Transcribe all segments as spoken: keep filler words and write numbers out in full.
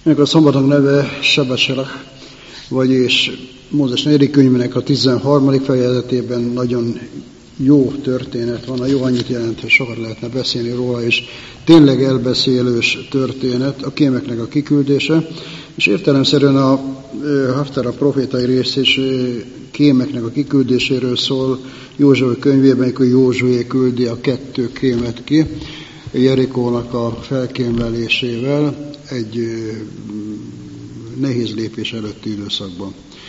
Ennek a szombatnak neve Sebeszelach, vagyis Mózes negyedik könyvének a tizenharmadik fejezetében nagyon jó történet van, a jó annyit jelent, hogy sokat lehetne beszélni róla, és tényleg elbeszélős történet, a kémeknek a kiküldése, és értelemszerűen a Haftara profétai rész és kémeknek a kiküldéséről szól Józsué könyvében, amikor Józsué küldi a kettő kémet ki, Jerikónak a felkémlelésével egy nehéz lépés előtti időszakban.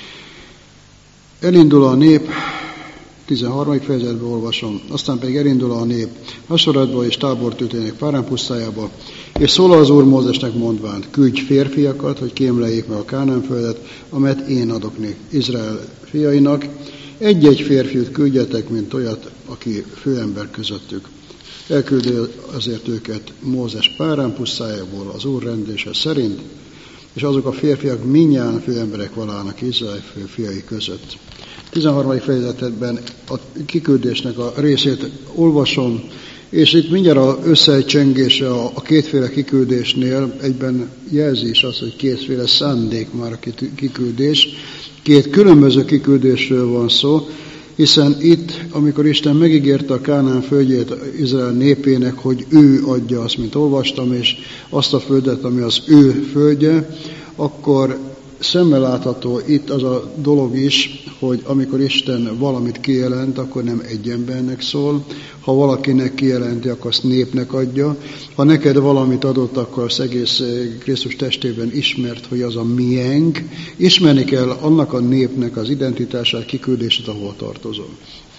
Elindul a nép, tizenharmadik fejezetben olvasom, aztán pedig elindul a nép Hasoratba és tábort ütenek Párán pusztájába, és szól az Úr Mózesnek mondván, küldj férfiakat, hogy kémleljék meg a Kánaán földet, amelyet én adok nék Izrael fiainak. Egy-egy férfiút küldjetek, mint olyat, aki főember közöttük. Elküldi azért őket Mózes Párán pusztájából az Úr rendése szerint, és azok a férfiak mindnyájan főemberek valának Izrael fiai között. tizenharmadik fejezetben a kiküldésnek a részét olvasom, és itt mindjárt az összecsengése a kétféle kiküldésnél egyben jelzi is azt, hogy kétféle szándék már a kiküldés. Két különböző kiküldésről van szó, hiszen itt, amikor Isten megígérte a Kánaán földjét Izrael népének, hogy ő adja azt, mint olvastam, és azt a földet, ami az ő földje, akkor szemmel látható itt az a dolog is, hogy amikor Isten valamit kijelent, akkor nem egy embernek szól. Ha valakinek kijelenti, akkor azt népnek adja. Ha neked valamit adott, akkor az egész Krisztus testében ismert, hogy az a miénk. Ismerni kell annak a népnek az identitását, kiküldését, ahol tartozol.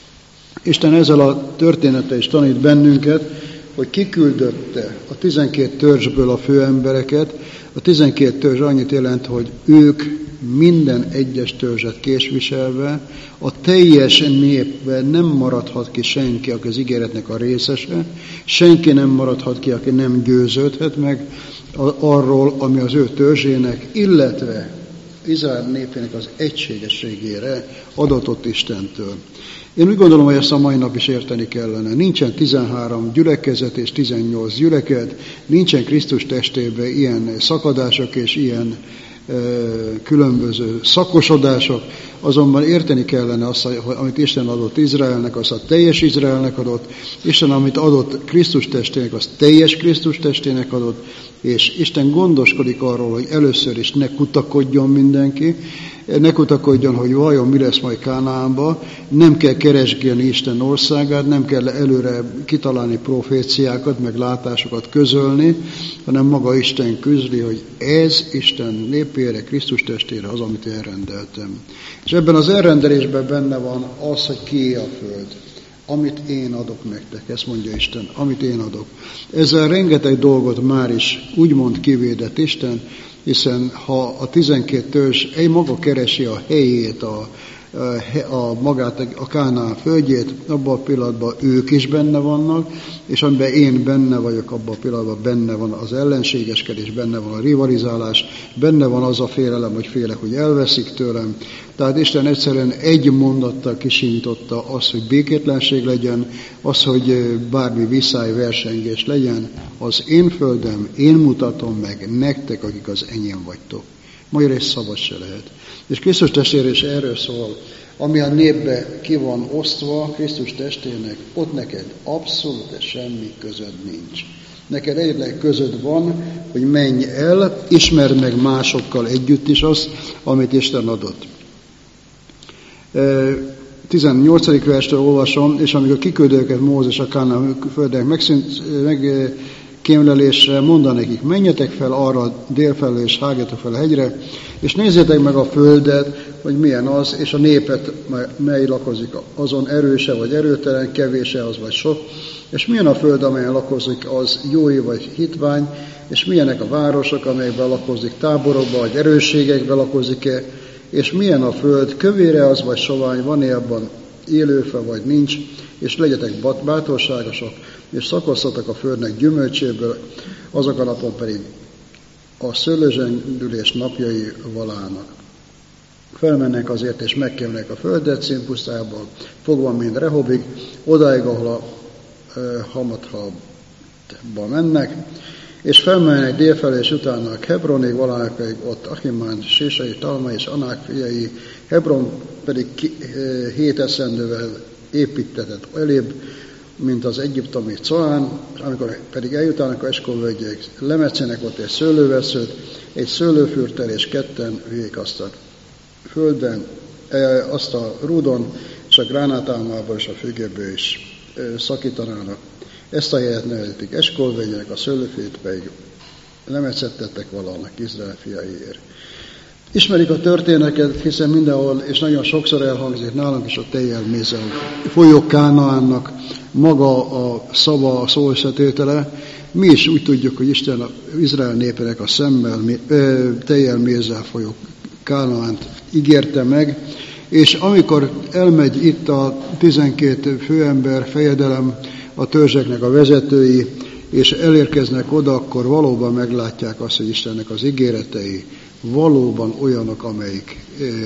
Isten ezzel a történettel is tanít bennünket, hogy kiküldötte a tizenkét törzsből a főembereket. A tizenkét törzs annyit jelent, hogy ők minden egyes törzset késviselve, a teljes népben nem maradhat ki senki, aki az ígéretnek a részese, senki nem maradhat ki, aki nem győződhet meg arról, ami az ő törzsének, illetve Izrael népének az egységességére adatott Istentől. Én úgy gondolom, hogy ezt a mai nap is érteni kellene. Nincsen tizenhárom gyülekezet és tizennyolc gyülekezet, nincsen Krisztus testében ilyen szakadások és ilyen e, különböző szakosodások, azonban érteni kellene azt, hogy amit Isten adott Izraelnek, azt a teljes Izraelnek adott, Isten, amit adott Krisztus testének, azt teljes Krisztus testének adott, és Isten gondoskodik arról, hogy először is ne kutakodjon mindenki, ne kutakodjon, hogy vajon mi lesz majd Kánaánba, nem kell keresgélni Isten országát, nem kell előre kitalálni proféciákat, meg látásokat közölni, hanem maga Isten közli, hogy ez Isten népére, Krisztus testére az, amit elrendeltem. És ebben az elrendelésben benne van az, hogy kié a föld, amit én adok nektek, ezt mondja Isten, amit én adok. Ezzel rengeteg dolgot már is úgymond kivédett Isten, hiszen ha a tizenkét törzs egy maga keresi a helyét, a, a magát, a Kánaán földjét, abban a pillanatban ők is benne vannak, és amiben én benne vagyok, abban a pillanatban benne van az ellenségeskedés, benne van a rivalizálás, benne van az a félelem, hogy félek, hogy elveszik tőlem. Tehát Isten egyszerűen egy mondattal kisintotta azt, hogy békétlenség legyen, az, hogy bármi viszály, versengés legyen, az én földem, én mutatom meg nektek, akik az enyém vagytok. Magyar és szabad se lehet. És Krisztus testvére is erről szól, ami a népbe ki van osztva Krisztus testének, ott neked abszolút semmi közöd nincs. Neked egyetlen közöd van, hogy menj el, ismerd meg másokkal együtt is azt, amit Isten adott. tizennyolcadik verstől olvasom, és amikor kiküldő őket Mózes a Kánaán földnek megkémlelésre, mondta nekik, menjetek fel arra délfelől, és hágjatok fel a hegyre, és nézzétek meg a földet, hogy milyen az, és a népet, mely lakozik azon, erőse vagy erőtelen, kevése az vagy sok, és milyen a föld, amelyen lakozik, az jó vagy hitvány, és milyenek a városok, amelyekben lakozik, táborokban vagy erősségekben lakozik-e, és milyen a föld, kövére az vagy sovány, van-e abban élőfe vagy nincs, és legyetek bátorságosak, és szakosztatok a földnek gyümölcséből, azok a napon pedig a szőlőzsendülés napjai valának. Felmennek azért, és megkémnek a földet színpusztából, fogva mind Rehobig, odáig, ahol a e, Hamathabba mennek, és felmennek délfelé, és utána a Hebronig, valahogy pedig ott Achimán, Sésai, Talmai és Anák fiai, Hebron pedig hét eszendővel építetett elébb, mint az egyiptomi Coán, amikor pedig eljutának a Eskol-völgyek, lemetszenek ott egy szőlőveszőt, egy szőlőfürtel és ketten hülyék azt a földben, azt a rúdon, és a gránátálmából és a fügéből is szakítanának. Ezt a helyet nevezik Eskol-völgyek, a szőlőfét pedig lemetszettettek valahol Izrael fiaiért. Ismerik a történeteket, hiszen mindenhol, és nagyon sokszor elhangzik nálunk is a tejjel mézzel folyó Kánaánnak maga a szava, a szó összetétele. Mi is úgy tudjuk, hogy Isten az Izrael népének a szemmel, tejjel mézzel folyó Kánaánt ígérte meg, és amikor elmegy itt a tizenkét főember, fejedelem, a törzseknek a vezetői, és elérkeznek oda, akkor valóban meglátják azt, hogy Istennek az ígéretei valóban olyanok, amelyik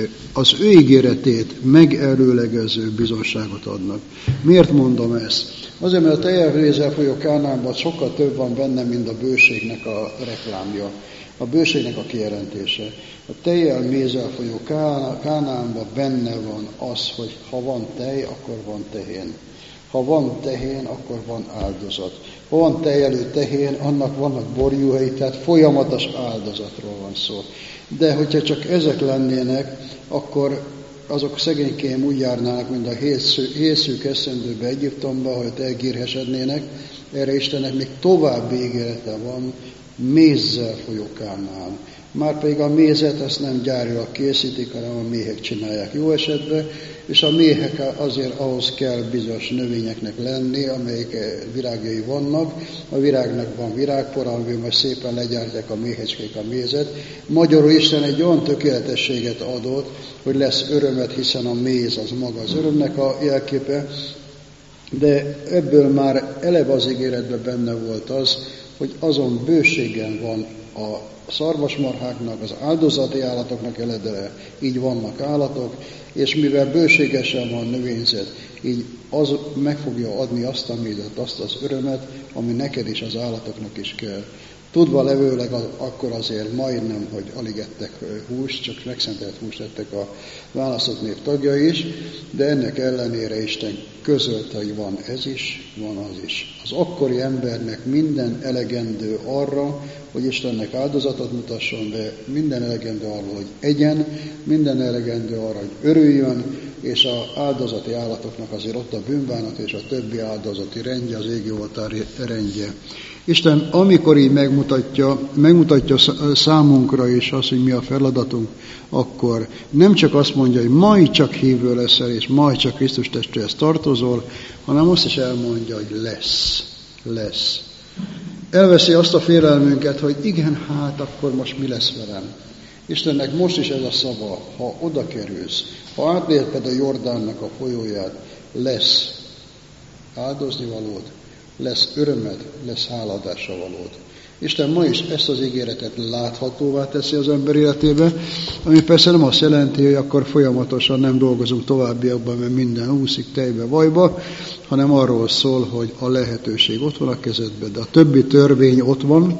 az ő ígéretét megerőlegező bizonságot adnak. Miért mondom ezt? Azért, mert a tejjel mézzel folyó Kánaánban sokkal több van benne, mint a bőségnek a reklámja, a bőségnek a kijelentése. A tejjel mézzel folyó Kánaánban benne van az, hogy ha van tej, akkor van tehén. Ha van tehén, akkor van áldozat. Ha van tejjelő tehén, annak vannak borjúhai, tehát folyamatos áldozatról van szó. De hogyha csak ezek lennének, akkor azok szegénykém úgy járnának, mint a hészűk eszendőbe Egyiptomba, hogy elgírhesednének. Erre Istennek még további ígérete van, mézzel folyó Kánaán. Márpedig a mézet ezt nem gyárilag készítik, hanem a méhek csinálják jó esetben, és a méhek azért ahhoz kell bizonyos növényeknek lenni, amelyik virágjai vannak. A virágnak van virágpor, amivel majd szépen legyártják a méhecskék a mézet. Magyarul Isten egy olyan tökéletességet adott, hogy lesz örömet, hiszen a méz az maga az örömnek a jelképe, de ebből már eleve az ígéretben benne volt az, hogy azon bőségen van a szarvasmarháknak, az áldozati állatoknak eledere, így vannak állatok, és mivel bőségesen van növényzet, így az meg fogja adni azt a mézet, azt az örömet, ami neked is, az állatoknak is kell. Tudva levőleg akkor azért majdnem, hogy alig ettek húst, csak megszentelt húst ettek a választott nép tagjai is, de ennek ellenére Isten közölte, hogy van ez is, van az is. Az akkori embernek minden elegendő arra, hogy Istennek áldozatot mutasson, de minden elegendő arra, hogy egyen, minden elegendő arra, hogy örüljön, és az áldozati állatoknak azért ott a bűnbánat és a többi áldozati rendje, az égi oltár rendje. Isten amikor így megmutatja, megmutatja számunkra is azt, hogy mi a feladatunk, akkor nem csak azt mondja, hogy majd csak hívő leszel, és majd csak Krisztus testvéhez tartozol, hanem azt is elmondja, hogy lesz, lesz. Elveszi azt a félelmünket, hogy igen, hát akkor most mi lesz velem. Istennek most is ez a szava, ha oda kerülsz, ha átléped a Jordánnak a folyóját, lesz áldozni valód, lesz örömed, lesz háladása valód. Isten ma is ezt az ígéretet láthatóvá teszi az ember életébe, ami persze nem azt jelenti, hogy akkor folyamatosan nem dolgozunk továbbiakban, mert minden úszik tejbe, vajba, hanem arról szól, hogy a lehetőség ott van a kezedben, de a többi törvény ott van,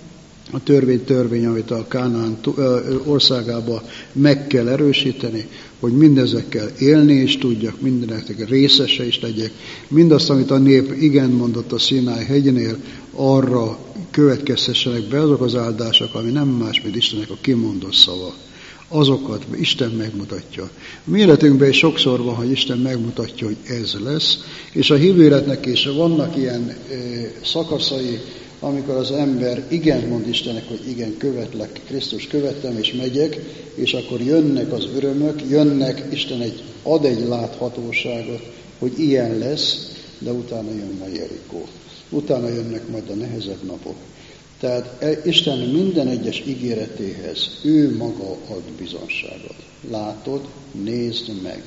a törvény törvény, amit a Kánaán országába meg kell erősíteni, hogy mindezekkel élni is tudjak, mindeneknek részese is legyek. Mindazt, amit a nép igen mondott a Színáj hegynél, arra következtessenek be azok az áldások, ami nem más, mint Istennek a kimondott szava. Azokat Isten megmutatja. A mi életünkben is sokszor van, hogy Isten megmutatja, hogy ez lesz, és a hívő életnek is vannak ilyen e, szakaszai, amikor az ember igen mond Istennek, hogy igen, követlek, Krisztus követtem, és megyek, és akkor jönnek az örömök, jönnek, Isten egy, ad egy láthatóságot, hogy ilyen lesz, de utána jön a Jerikó. Utána jönnek majd a nehezebb napok. Tehát Isten minden egyes ígéretéhez ő maga ad bizonságot. Látod, nézd meg.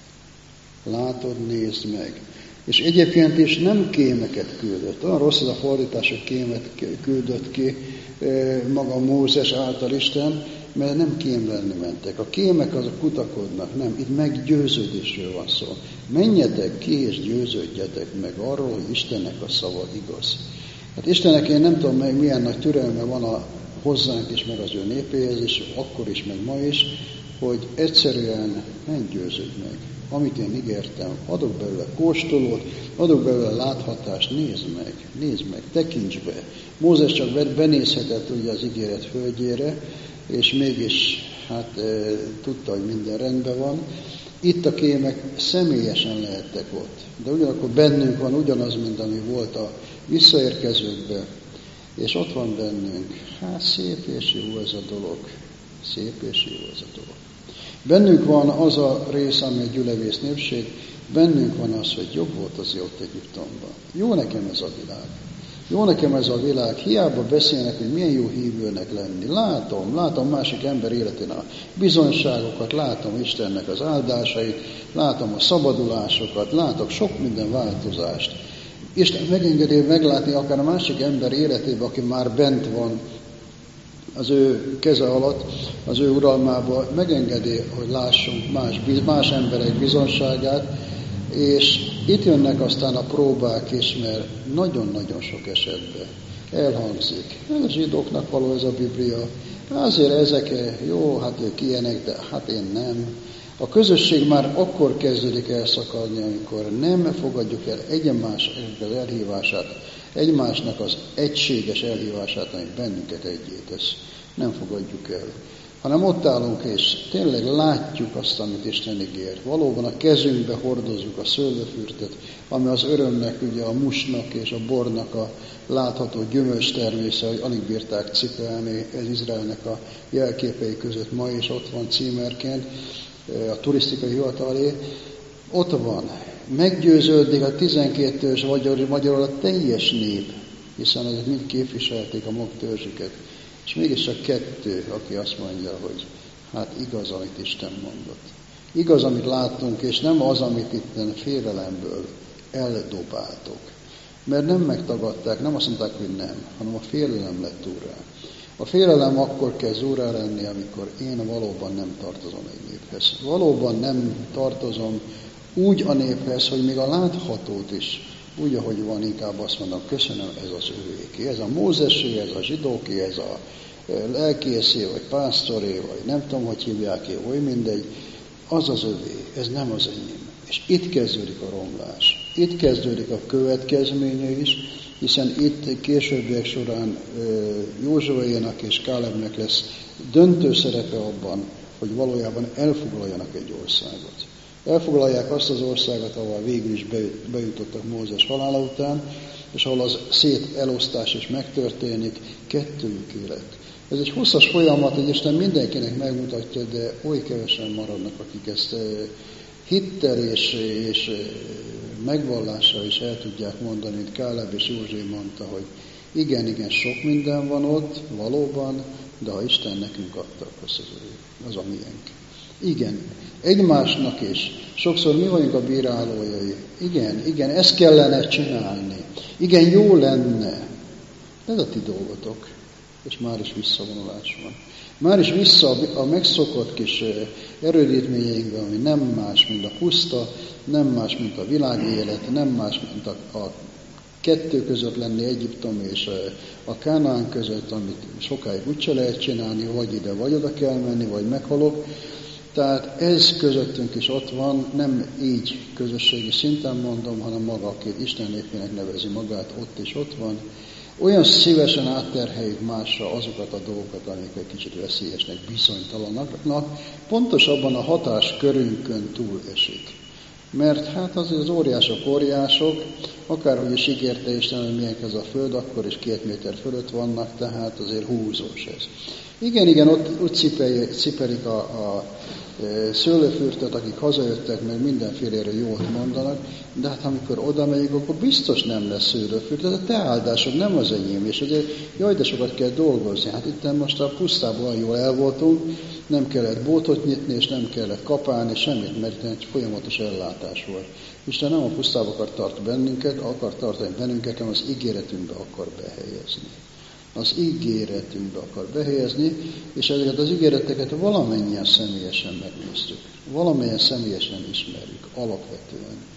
Látod, nézd meg. És egyébként is nem kémeket küldött. Olyan rossz ez a fordítás, hogy kémet küldött ki maga Mózes által Isten, mert nem kémlelni mentek. A kémek azok kutakodnak, nem, itt meggyőződésről van szó. Menjetek ki és győződjetek meg arról, hogy Istennek a szava igaz. Hát Istennek én nem tudom meg, milyen nagy türelme van a hozzánk is, meg az ő népéhez is, akkor is, meg ma is, hogy egyszerűen nem győződj meg. Amit én ígértem, adok belőle kóstolót, adok belőle láthatást, nézd meg, nézd meg, tekints be. Mózes csak benézhetett ugye az ígéret földjére, és mégis hát e, tudta, hogy minden rendben van. Itt a kémek személyesen lehettek ott, de ugyanakkor bennünk van ugyanaz, mint ami volt a visszaérkezőkben, és ott van bennünk. Hát szép és jó ez a dolog, szép és jó ez a dolog. Bennünk van az a rész, ami egy gyülevész népség, bennünk van az, hogy jobb volt azért ott Egyiptomban. Jó nekem ez a világ. Jó nekem ez a világ. Hiába beszélnek, hogy milyen jó hívőnek lenni. Látom, látom másik ember életén a bizonyságokat, látom Istennek az áldásait, látom a szabadulásokat, látok sok minden változást. Isten megengedi meglátni akár a másik ember életében, aki már bent van az ő keze alatt, az ő uralmában, megengedi, hogy lássunk más, más emberek bizonságát, és itt jönnek aztán a próbák is, mert nagyon-nagyon sok esetben elhangzik. A zsidóknak való ez a Biblia, azért ezek, jó, hát ők ilyenek, de hát én nem. A közösség már akkor kezdődik elszakadni, amikor nem fogadjuk el egymás az elhívását, egymásnak az egységes elhívását, ami bennünket egyé tesz. Nem fogadjuk el, hanem ott állunk, és tényleg látjuk azt, amit Isten ígér. Valóban a kezünkbe hordozzuk a szőlőfürtöt, ami az örömnek, ugye a musnak és a bornak a látható gyümölcs természe, hogy alig bírták cipelni, ez Izraelnek a jelképei között ma is ott van címerként, a turisztikai hivatalé, ott van. Meggyőződik a tizenkét törzs magyarul a teljes nép, hiszen ezek mind képviselték a magtörzsüket. És mégis csak kettő, aki azt mondja, hogy hát igaz, amit Isten mondott. Igaz, amit láttunk, és nem az, amit itt félelemből eldobáltok. Mert nem megtagadták, nem azt mondták, hogy nem, hanem a félelem lett úrrá. A félelem akkor kezd úrrá lenni, amikor én valóban nem tartozom egy néphez. Valóban nem tartozom úgy a néphez, hogy még a láthatót is, úgy, ahogy van, inkább azt mondom, köszönöm, ez az övéké. Ez a Mózesé, ez a zsidóké, ez a lelkészé, vagy pásztoré, vagy nem tudom, hogy hívják-e, oly mindegy, az az övé, ez nem az enyém. És itt kezdődik a romlás. Itt kezdődik a következménye is, hiszen itt későbbiek során Józsuénak és Kálebnek lesz döntő szerepe abban, hogy valójában elfoglaljanak egy országot. Elfoglalják azt az országot, ahol végül is bejutottak Mózes halála után, és ahol az szét elosztás is megtörténik, kettőjük élet. Ez egy hosszas folyamat, hogy Isten mindenkinek megmutatja, de oly kevesen maradnak, akik ezt hittel és, és megvallással is el tudják mondani, mint Káleb és Józsué mondta, hogy igen, igen, sok minden van ott, valóban, de ha Isten nekünk adta, akkor az, az a miénk. Igen, egymásnak is. Sokszor mi vagyunk a bírálójai. Igen, igen, ezt kellene csinálni. Igen, jó lenne. Ez a ti dolgotok. És már is visszavonulás van. Már is vissza a megszokott kis erődítményeinkbe, ami nem más, mint a puszta, nem más, mint a világi élet, nem más, mint a, a kettő között lenni, Egyiptom és a Kánaán között, amit sokáig úgyse lehet csinálni, vagy ide, vagy oda kell menni, vagy meghalok. Tehát ez közöttünk is ott van, nem így közösségi szinten mondom, hanem maga, aki Isten népének nevezi magát, ott is ott van. Olyan szívesen átterheljük másra azokat a dolgokat, amik egy kicsit veszélyesnek, bizonytalanaknak, pontosabban a hatáskörünkön túl esik. Mert hát azért az óriások óriások, akárhogy is ígérte Isten, hogy milyen ez a föld, akkor is két méter fölött vannak, tehát azért húzós ez. Igen, igen, ott úgy cipelik a, a szőlőfürtöt, akik hazajöttek, meg mindenfélére jót mondanak, de hát amikor oda megyünk, akkor biztos nem lesz szőlőfürtöt, a te áldásod nem az enyém, és ugye jaj, de sokat kell dolgozni. Hát itt most a pusztában jól el voltunk, nem kellett bótot nyitni, és nem kellett kapálni, semmit, mert egy folyamatos ellátás volt. Isten nem a pusztába akar tart bennünket, akar tartani bennünket, hanem az ígéretünkbe akar behelyezni. Az ígéretünkbe akar behelyezni, és ezeket az ígéreteket valamennyien személyesen megnéztük. Valamennyien személyesen ismerjük, alapvetően.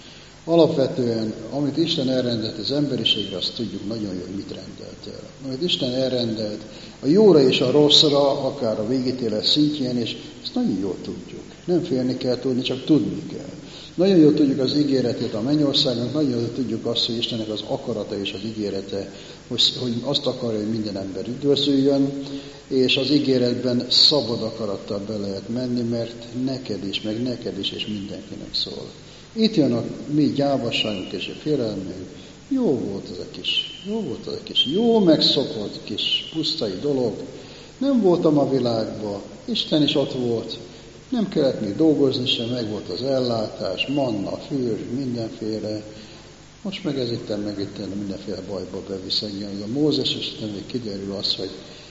Alapvetően, amit Isten elrendelt az emberiségre, azt tudjuk nagyon jól, hogy mit rendelt el. Amit Isten elrendelt a jóra és a rosszra, akár a végítélet szintjén, és ezt nagyon jól tudjuk. Nem félni kell tudni, csak tudni kell. Nagyon jól tudjuk az ígéretét a mennyországnak, nagyon jól tudjuk azt, hogy Istennek az akarata és az ígérete, hogy, hogy azt akarja, hogy minden ember üdvözüljön, és az ígéretben szabad akarattal be lehet menni, mert neked is, meg neked is, és mindenkinek szól. Itt jön a mi gyávaságunk és a félelmünk. Jó volt ez a kis, jó volt ez a kis, jó megszokott kis pusztai dolog. Nem voltam a világban, Isten is ott volt. Nem kellett még dolgozni sem, meg volt az ellátás, manna, fűr, mindenféle. Most meg ez itten, meg itten mindenféle bajba bevisz engem. Ez a Mózes, és itten még kiderül az, hogy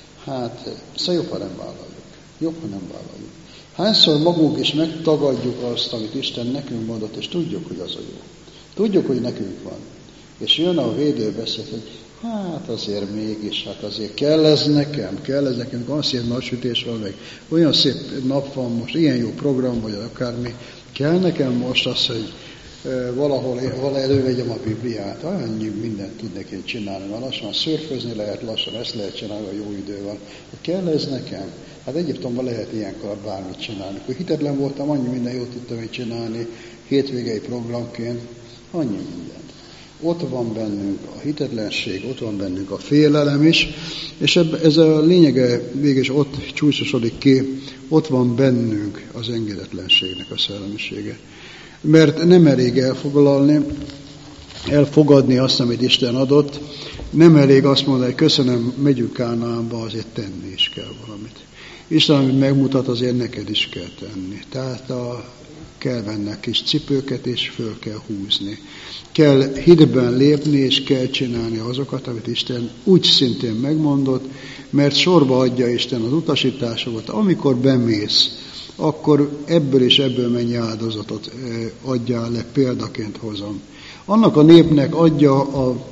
hát, szóval jobb, ha nem vállaljuk. Jobb, ha nem vállaljuk. Hányszor magunk is megtagadjuk azt, amit Isten nekünk mondott, és tudjuk, hogy az a jó. Tudjuk, hogy nekünk van. És jön a védőbeszéd, hogy hát azért mégis, hát azért kell ez nekem, kell ez nekem, olyan szép napsütés van meg, olyan szép nap van most, ilyen jó program, vagy akármi, kell nekem most az, hogy e, valahol, valahol elővegyem a Bibliát, annyi mindent tudnék én csinálni, mert lassan szörfözni lehet, lassan ezt lehet csinálni, a jó idő van. Hát kell ez nekem? Hát Egyiptomban lehet ilyenkor bármit csinálni. Akkor hitetlen voltam, annyi minden jót tudtam én csinálni, hétvégei programként, annyi minden. Ott van bennünk a hitetlenség, ott van bennünk a félelem is, és ebb, ez a lényege végig ott csúcsosodik ki, ott van bennünk az engedetlenségnek a szellemisége. Mert nem elég elfoglalni, elfogadni azt, amit Isten adott, nem elég azt mondani, hogy köszönöm, megyünk Kánaánba, azért tenni is kell valamit. Isten, amit megmutat, azért neked is kell tenni. Tehát a, kell venni kis cipőket, és föl kell húzni. Kell hitben lépni, és kell csinálni azokat, amit Isten úgy szintén megmondott, mert sorba adja Isten az utasításokat. Amikor bemész, akkor ebből és ebből mennyi áldozatot adjál le, példaként hozom. Annak a népnek adja a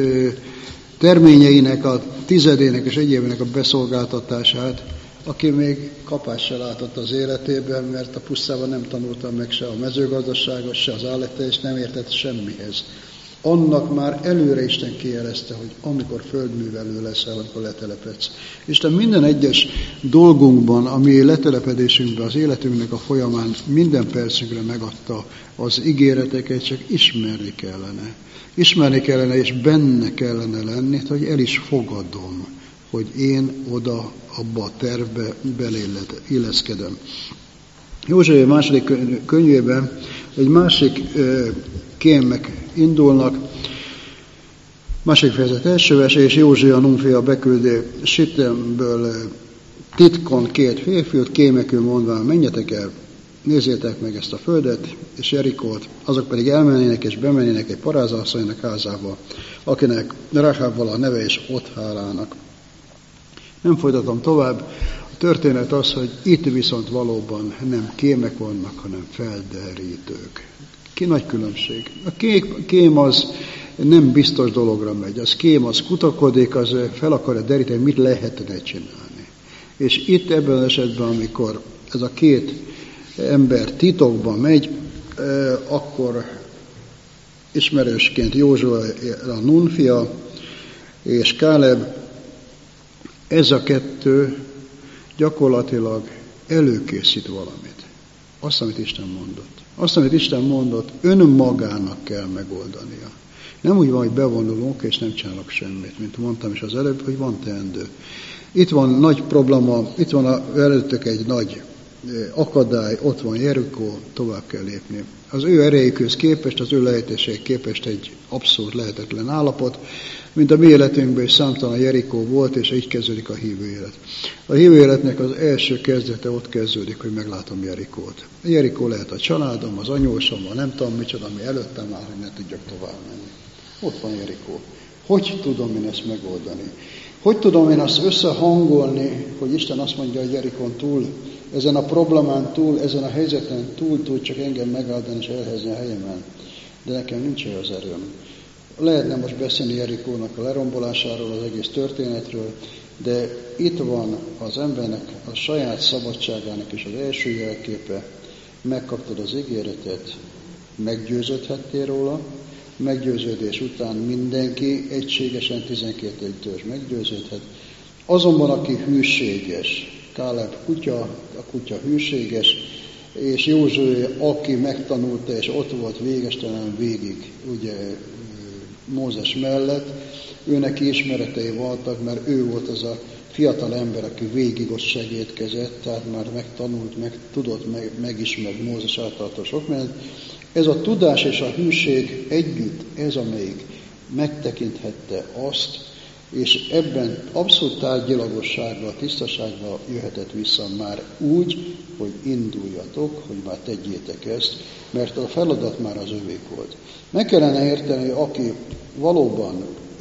terményeinek, a tizedének és egyébének a beszolgáltatását, aki még kapást se látott az életében, mert a pusztában nem tanulta meg se a mezőgazdaságot, se az állatteést, nem értett semmihez. Annak már előre Isten kijelezte, hogy amikor földművelő leszel, amikor letelepedsz. Isten minden egyes dolgunkban, ami letelepedésünkben, az életünknek a folyamán minden percünkre megadta az ígéreteket, csak ismerni kellene. Ismerni kellene, és benne kellene lenni, hogy el is fogadom, hogy én oda, abba a tervbe beleilleszkedem. József második könyvében egy másik kémek indulnak, másik fejezet első vers, és József a Núnfia beküldi Sittemből titkon két férfiút, kémekül mondván, menjetek el, nézzétek meg ezt a földet, és Jerikót, azok pedig elmennének és bemennének egy parázasszonynak házába, akinek Ráhábval a neve, és ott hálálnak. Nem folytatom tovább. A történet az, hogy itt viszont valóban nem kémek vannak, hanem felderítők. Ki nagy különbség. A kém az nem biztos dologra megy. Az kém az kutakodik, az fel akarja deríteni, mit lehetne csinálni. És itt ebben az esetben, amikor ez a két ember titokban megy, akkor ismerősként József a Nun fia és Káleb, ez a kettő gyakorlatilag előkészít valamit. Azt, amit Isten mondott. Azt, amit Isten mondott, önmagának kell megoldania. Nem úgy van, hogy bevonulunk, és nem csinálok semmit, mint mondtam is az előbb, hogy van teendő. Itt van nagy probléma, itt van a, előttök egy nagy akadály, ott van Jerikó, tovább kell lépni. Az ő erejékhöz képest, az ő lehetőség képest egy abszolút lehetetlen állapot, mint a mi életünkben is számtalan Jerikó volt, és így kezdődik a hívő élet. A hívő életnek az első kezdete ott kezdődik, hogy meglátom Jerikót. A Jerikó lehet a családom, az anyósom, a nem tudom micsoda, ami előttem áll, hogy ne tudjak tovább menni. Ott van Jerikó. Hogy tudom én ezt megoldani? Hogy tudom én azt összehangolni, hogy Isten azt mondja, hogy Jerikón túl, ezen a problémán túl, ezen a helyzeten túl tud csak engem megáldani és elhelyezni a helyemen. De nekem nincs az erőm. Lehetne most beszélni Jerikónak a lerombolásáról, az egész történetről, de itt van az embernek a saját szabadságának is az első jelképe. Megkaptad az ígéretet, Meggyőződhettél róla, meggyőződés után mindenki egységesen tizenkét törzs meggyőződhet. Azonban, aki hűséges, Káleb kutya, a kutya hűséges, és Józsué, aki megtanulta, és ott volt végestelen végig, ugye Mózes mellett, őnek ismeretei voltak, mert ő volt az a fiatal ember, aki végig ott segítkezett, tehát már megtanult, meg tudott, meg, megismert Mózes által sok mindent. Ez a tudás és a hűség együtt, ez amelyik megtekinthette azt, és ebben abszolút tárgyilagossággal, tisztasággal jöhetett vissza már úgy, hogy induljatok, hogy már tegyétek ezt, mert a feladat már az övék volt. Meg kellene érteni, hogy aki valóban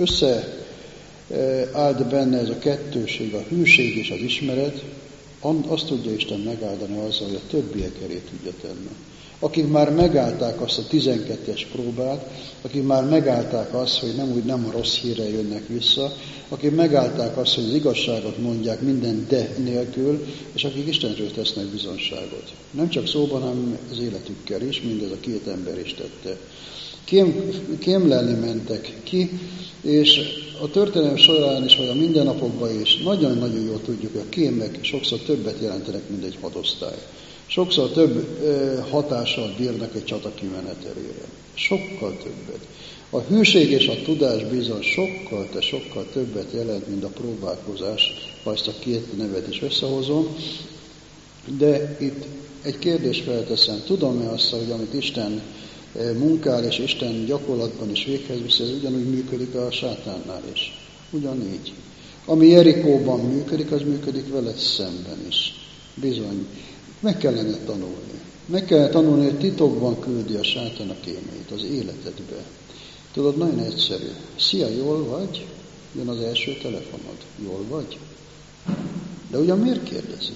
összeállt benne ez a kettőség, a hűség és az ismeret, azt tudja Isten megáldani azzal, hogy a többiek elé tudja tenni. Akik már megállták azt a tizenkettes próbát, akik már megállták azt, hogy nem úgy nem a rossz hírre jönnek vissza, akik megállták azt, hogy az igazságot mondják minden de nélkül, és akik Istenről tesznek bizonságot. Nem csak szóban, hanem az életükkel is, mindez a két ember is tette. Kém, kémlelni mentek ki, és a történelem során is, vagy a mindennapokban is nagyon-nagyon jól tudjuk, hogy a kémek sokszor többet jelentenek, mint egy hadosztály. Sokszor több ö, hatással bírnak egy csata kimenetelére. Sokkal többet. A hűség és a tudás bizony sokkal, de sokkal többet jelent, mint a próbálkozás, ha ezt a két nevet is összehozom. De itt egy kérdést felteszem. Tudom-e azt, hogy amit Isten munkál, és Isten gyakorlatban is véghez viszi, ez ugyanúgy működik a sátánnál is. Ugyanígy. Ami Jerikóban működik, az működik veled szemben is. Bizony. Meg kellene tanulni. Meg kellene tanulni, hogy titokban küldi a sátán a kémeit az életedbe. Tudod, nagyon egyszerű. Szia, jól vagy? Jön az első telefonod. Jól vagy? De ugyan miért kérdezi?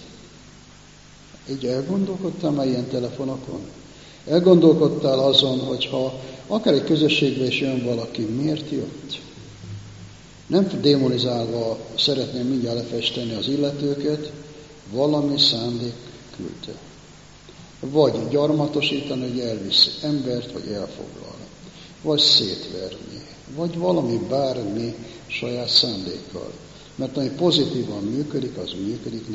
Így elgondolkodtál már ilyen telefonokon? Elgondolkodtál azon, hogyha akár egy közösségbe is jön valaki, miért jött? Nem démonizálva szeretném mindjárt lefesteni az illetőket, valami szándék küldte. Vagy gyarmatosítani, hogy elvisz embert, vagy elfoglalni. Vagy szétverni. Vagy valami bármi saját szándékkal. Mert ami pozitívan működik, az működik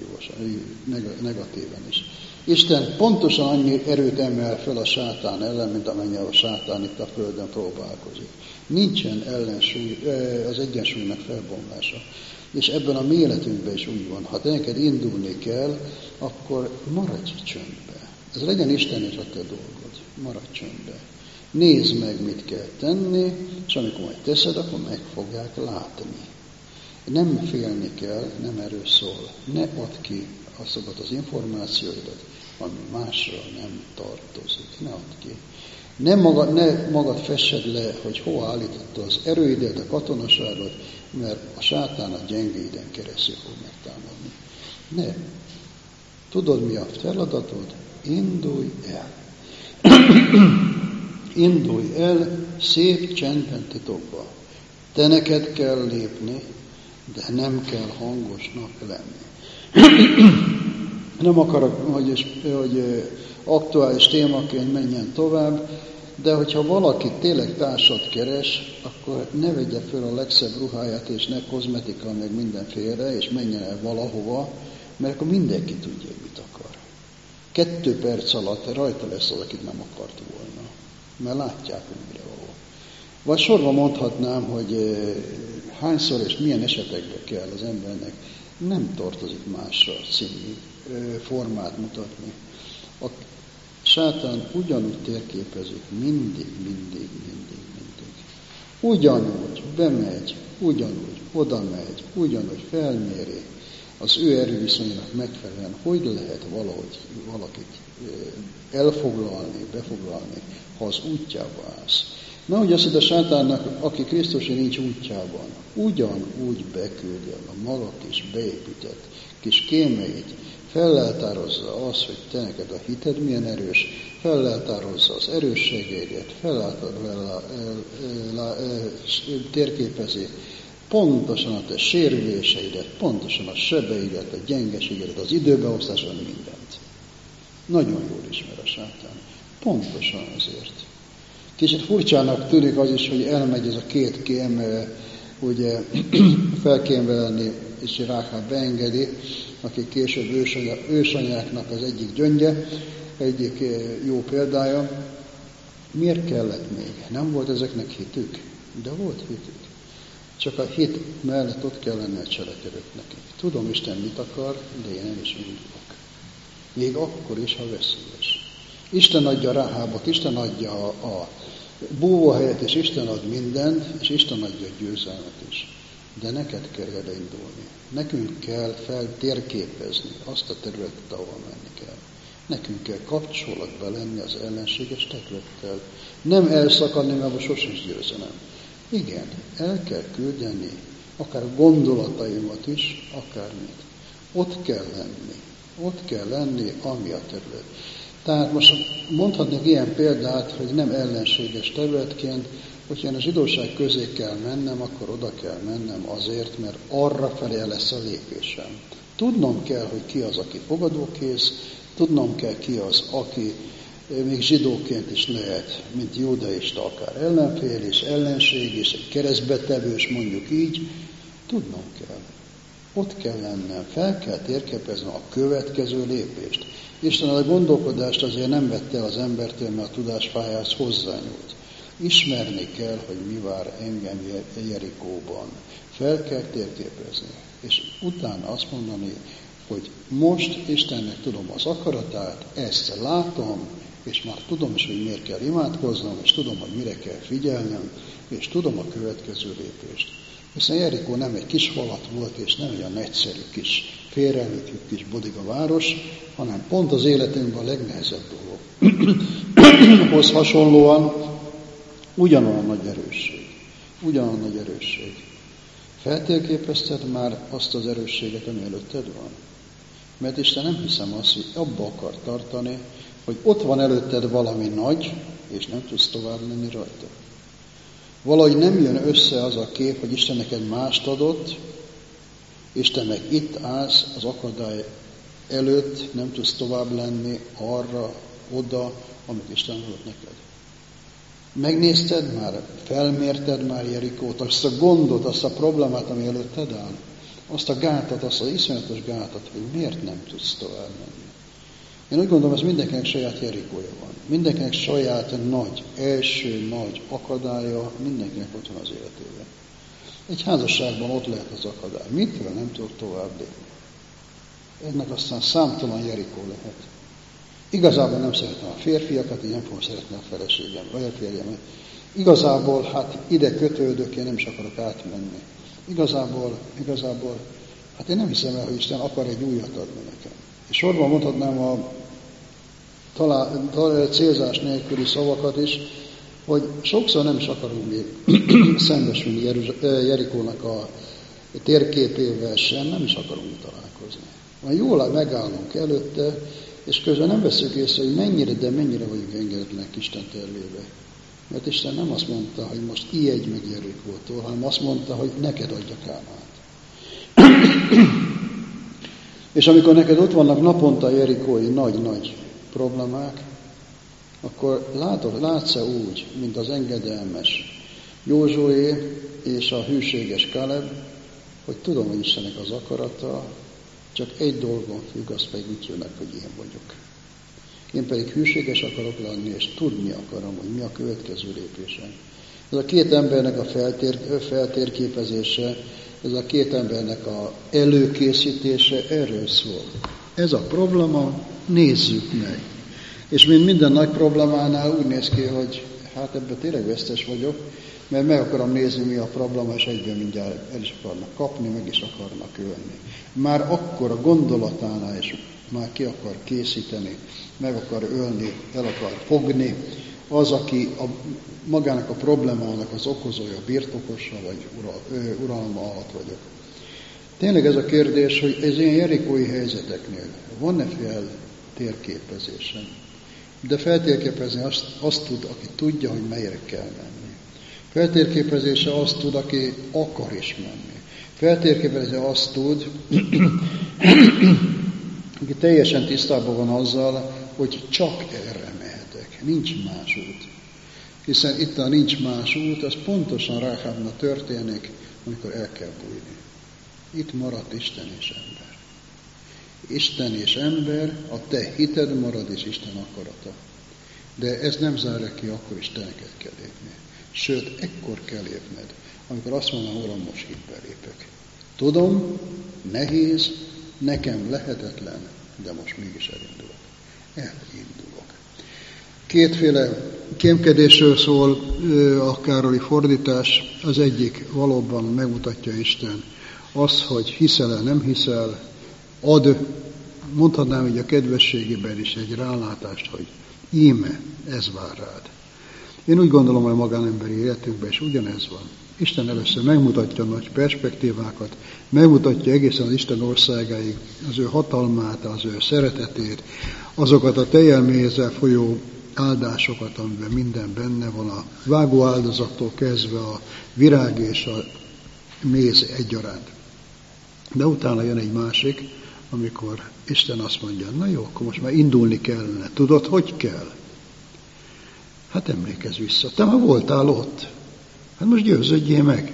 negatívan is. Isten pontosan annyi erőt emel fel a sátán ellen, mint amennyi a sátán itt a földön próbálkozik. Nincsen ellensúly, az egyensúlynak felbomlása. És ebben a mi életünkben is úgy van. Ha te neked indulni kell, akkor maradj csöndbe. Ez legyen Isten és a te dolgod. Maradj csöndbe. Nézd meg, mit kell tenni, és amikor majd teszed, akkor meg fogják látni. Nem félni kell, nem erről szól. Ne add ki azokat az információidat, ami másra nem tartozik. Ne add ki. Ne magad, ne magad fessed le, hogy hova állította az erőidet, a katonaságot, mert a sátán a gyengéiden keresztül fog megtámadni. Ne. Tudod, mi a feladatod? Indulj el. Indulj el szép csendben titokba. Te neked kell lépni, de nem kell hangosnak lenni. Nem akarok, hogy, hogy aktuális témaként menjen tovább, de hogyha valaki tényleg társat keres, akkor ne vegye föl a legszebb ruháját, és ne kozmetika, meg mindenféle, és menjen el valahova, mert akkor mindenki tudja, mit akar. Kettő perc alatt rajta lesz az, akit nem akart volna, mert látják, hogy mire való. Vagy sorban mondhatnám, hogy hányszor és milyen esetekben kell az embernek nem tartozik másra című formát mutatni. A sátán ugyanúgy térképezik, mindig, mindig, mindig, mindig. Ugyanúgy bemegy, ugyanúgy oda megy, ugyanúgy felméri az ő erőviszonyának megfelelően, hogy lehet valahogy valakit elfoglalni, befoglalni, ha az útjába állsz. Na, hogy azt hidd a sátánnak, aki Krisztusé nincs útjában, ugyanúgy beküldi a maga kis beépített kis kémeit, felleltározza az, hogy te neked a hited milyen erős, felleltározza az erősségeidet, térképezi pontosan a te sérüléseidet, pontosan a sebeidet, a gyengeségeidet, az időbeosztáson, mindent. Nagyon jól ismer a sátán. Pontosan azért. Kicsit furcsának tűnik az is, hogy elmegy ez a két kém, ugye felkémvelni, és Ráháb beengedi, aki később ősanyáknak az egyik gyöngye, egyik jó példája. Miért kellett még? Nem volt ezeknek hitük? De volt hitük. Csak a hit mellett ott kell lenni a cselekedetnek. Tudom, Isten mit akar, de én nem is indulok. Még akkor is, ha veszélyes. Isten adja Ráhábot, Isten adja a, a búvóhelyet, és Isten ad mindent, és Isten adja a győzelmet is. De neked kell elindulni. Nekünk kell feltérképezni azt a területet, ahol menni kell. Nekünk kell kapcsolatba lenni az ellenséges területtel. Nem elszakadni, mert most sosem győzelem. Igen, el kell küldeni, akár gondolataimat is, akármit. Ott kell lenni. Ott kell lenni, ami a terület. Tehát most mondhatnék ilyen példát, hogy nem ellenséges területként, hogyha én a zsidóság közé kell mennem, akkor oda kell mennem azért, mert arra felé lesz a lépésem. Tudnom kell, hogy ki az, aki fogadókész, tudnom kell, ki az, aki még zsidóként is lehet, mint judaista, akár ellenfél és ellenség, és egy keresztbetevős, mondjuk így, tudnom kell. Ott kell lennem, fel kell térképezni a következő lépést. Isten a gondolkodást azért nem vette az embertől, mert a tudásfájához hozzányúlt. Ismerni kell, hogy mi vár engem Jerikóban. Fel kell térképezni. És utána azt mondani, hogy most Istennek tudom az akaratát, ezt látom, és már tudom is, hogy miért kell imádkoznom, és tudom, hogy mire kell figyelnem, és tudom a következő lépést. Hiszen Jerikó nem egy kis falat volt, és nem olyan egyszerű kis félreelőtjük kis bodiga város, hanem pont az életünkben a legnehezebb dolog. Hoz hasonlóan ugyanolyan nagy erősség. Ugyanolyan nagy erősség. Feltérképezted már azt az erősséget, ami előtted van? Mert Isten nem hiszem azt, hogy abba akar tartani, hogy ott van előtted valami nagy, és nem tudsz tovább menni rajta. Valahogy nem jön össze az a kép, hogy Isten neked mást adott, és te meg itt állsz az akadály előtt, nem tudsz tovább lenni arra, oda, amit Isten adott neked. Megnézted már, felmérted már Jerikót, azt a gondot, azt a problémát, ami előtted áll, azt a gátat, azt az iszonyatos gátat, hogy miért nem tudsz tovább menni. Én úgy gondolom, ez mindenkinek saját Jerikója van. Mindenkinek saját nagy, első nagy akadálya, mindenkinek ott van az életében. Egy házasságban ott lehet az akadály. Mitől nem tudok tovább lépni? Ennek aztán számtalan Jerikó lehet. Igazából nem szeretem a férfiakat, így nem fogom szeretni a feleségem, vagy a férjemet. Igazából, hát ide kötődök, én nem is akarok átmenni. Igazából, igazából, hát én nem hiszem el, hogy Isten akar egy újat adni nekem. És sorban mondhatnám a talán, talán célzás nélküli szavakat is, hogy sokszor nem is akarunk még szembesülni Jerikónak a térképével sem, nem is akarunk találkozni. Van jól megállunk előtte, és közben nem veszük észre, hogy mennyire, de mennyire vagyunk engedetlenek Isten tervébe. Mert Isten nem azt mondta, hogy most ijedj meg Jerikótól, hanem azt mondta, hogy neked adjak Kánánt. És amikor neked ott vannak naponta jerikói nagy-nagy problémák, akkor látod, látsz-e úgy, mint az engedelmes Józsué és a hűséges Káleb, hogy tudom, hogy Istennek az akarata, csak egy dolgon függ, az pedig úgy jönnek, hogy én vagyok. Én pedig hűséges akarok lenni, és tudni akarom, hogy mi a következő lépésem. Ez a két embernek a feltér, feltérképezése, ez a két embernek a előkészítése erről szól. Ez a probléma, nézzük meg. És mint minden nagy problémánál úgy néz ki, hogy hát ebben tényleg vesztes vagyok, mert meg akarom nézni, mi a probléma, és egyben mindjárt el is akarnak kapni, meg is akarnak ölni. Már akkor a gondolatánál is már ki akar készíteni, meg akar ölni, el akar fogni, az, aki a, magának a problémának az okozója, birtokosa, vagy ura, ő, uralma alatt vagyok. Tényleg ez a kérdés, hogy ez ilyen jerikói helyzeteknél van-e fel térképezésem? De feltérképezni azt, azt tud, aki tudja, hogy melyre kell menni. Feltérképezése azt tud, aki akar is menni. Feltérképezése azt tud, aki teljesen tisztában van azzal, hogy csak erre mehetek. Nincs más út. Hiszen itt a nincs más út, az pontosan Ráhábnak történik, amikor el kell bújni. Itt maradt Isten és ember. Isten és ember, a te hited marad és Isten akarata. De ez nem zárja ki, akkor is te neked kell lépni. Sőt, ekkor kell lépned, amikor azt mondom, Uram, most hitbe lépek. Tudom, nehéz, nekem lehetetlen, de most mégis elindulok. Elindulok. Kétféle kémkedésről szól a károli fordítás. Az egyik valóban megmutatja Isten az, hogy hiszel-e, nem hiszel, ad, mondhatnám így a kedvességében is egy rálátást, hogy íme, ez vár rád. Én úgy gondolom, hogy a magánemberi életünkben is ugyanez van. Isten először megmutatja nagy perspektívákat, megmutatja egészen az Isten országáig az ő hatalmát, az ő szeretetét, azokat a tejelmézzel folyó áldásokat, amiben minden benne van, a vágó áldozattól kezdve a virág és a méz egyaránt. De utána jön egy másik, amikor Isten azt mondja, na jó, akkor most már indulni kellene. Tudod, hogy kell? Hát emlékezz vissza. Te már voltál ott. Hát most győződjél meg.